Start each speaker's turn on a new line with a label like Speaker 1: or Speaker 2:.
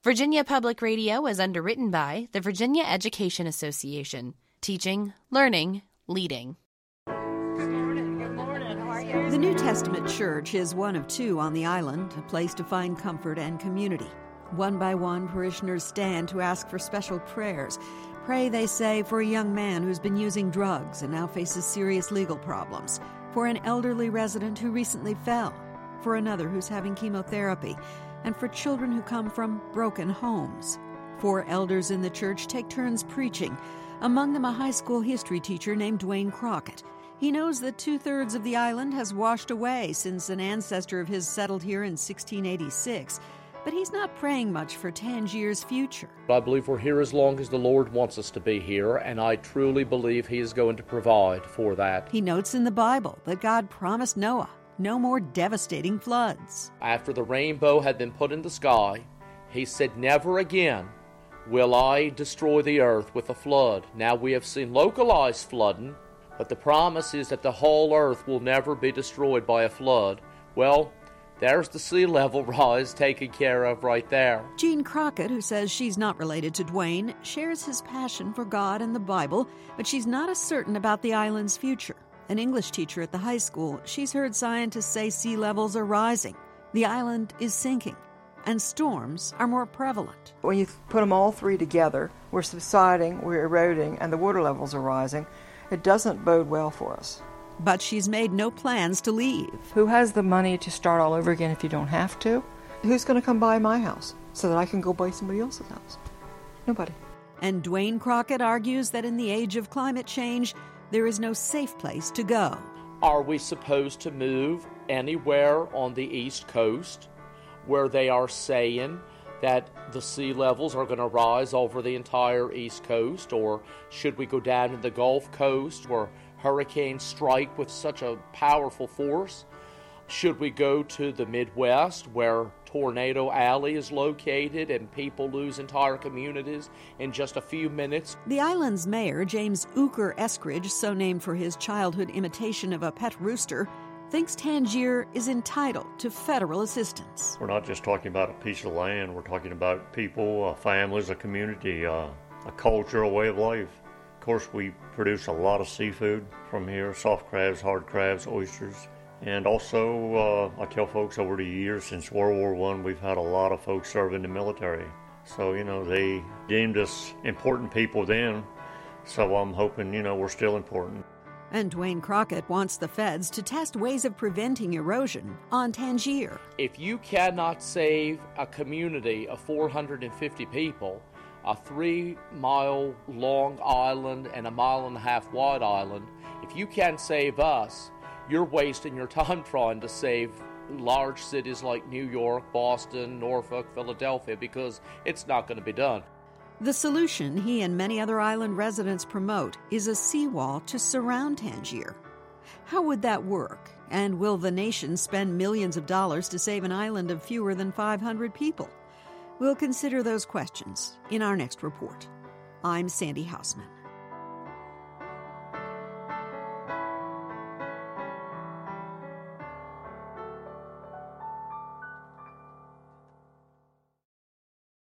Speaker 1: Virginia Public Radio is underwritten by the Virginia Education Association. Teaching, learning, leading.
Speaker 2: Good morning. How are you?
Speaker 3: The New Testament Church is one of two on the island, a place to find comfort and community. One by one, parishioners stand to ask for special prayers. Pray, they say, for a young man who's been using drugs and now faces serious legal problems, for an elderly resident who recently fell, for another who's having chemotherapy, and for children who come from broken homes. 4 elders in the church take turns preaching, among them a high school history teacher named Dwayne Crockett. He knows that 2/3 of the island has washed away since an ancestor of his settled here in 1686, but he's not praying much for Tangier's future.
Speaker 4: I believe we're here as long as the Lord wants us to be here, and I truly believe He is going to provide for that.
Speaker 3: He notes in the Bible that God promised Noah no more devastating floods.
Speaker 4: After the rainbow had been put in the sky, He said, "Never again will I destroy the earth with a flood." Now we have seen localized flooding, but the promise is that the whole earth will never be destroyed by a flood. Well, there's the sea level rise taken care of right there.
Speaker 3: Jean Crockett, who says she's not related to Dwayne, shares his passion for God and the Bible, but she's not as certain about the island's future. An English teacher at the high school, she's heard scientists say sea levels are rising, the island is sinking, and storms are more prevalent.
Speaker 2: When you put them all three together, we're subsiding, we're eroding, and the water levels are rising. It doesn't bode well for us.
Speaker 3: But she's made no plans to leave.
Speaker 2: Who has the money to start all over again if you don't have to? Who's going to come buy my house so that I can go buy somebody else's house? Nobody.
Speaker 3: And Dwayne Crockett argues that in the age of climate change, there is no safe place to go.
Speaker 4: Are we supposed to move anywhere on the East Coast where they are saying that the sea levels are going to rise over the entire East Coast? Or should we go down to the Gulf Coast where hurricanes strike with such a powerful force? Should we go to the Midwest where Tornado Alley is located and people lose entire communities in just a few minutes?
Speaker 3: The island's mayor, James Ooker Eskridge, so named for his childhood imitation of a pet rooster, thinks Tangier is entitled to federal assistance.
Speaker 5: We're not just talking about a piece of land, we're talking about people, families, a community, a culture, a way of life. Of course, we produce a lot of seafood from here, soft crabs, hard crabs, oysters. And also, I tell folks over the years, since World War I, we've had a lot of folks serve in the military. So, they deemed us important people then. So I'm hoping, we're still important.
Speaker 3: And Dwayne Crockett wants the feds to test ways of preventing erosion on Tangier.
Speaker 4: If you cannot save a community of 450 people, a 3-mile long island and a 1.5 mile wide island, if you can't save us, you're wasting your time trying to save large cities like New York, Boston, Norfolk, Philadelphia, because it's not going to be done.
Speaker 3: The solution he and many other island residents promote is a seawall to surround Tangier. How would that work? And will the nation spend millions of dollars to save an island of fewer than 500 people? We'll consider those questions in our next report. I'm Sandy Hausman.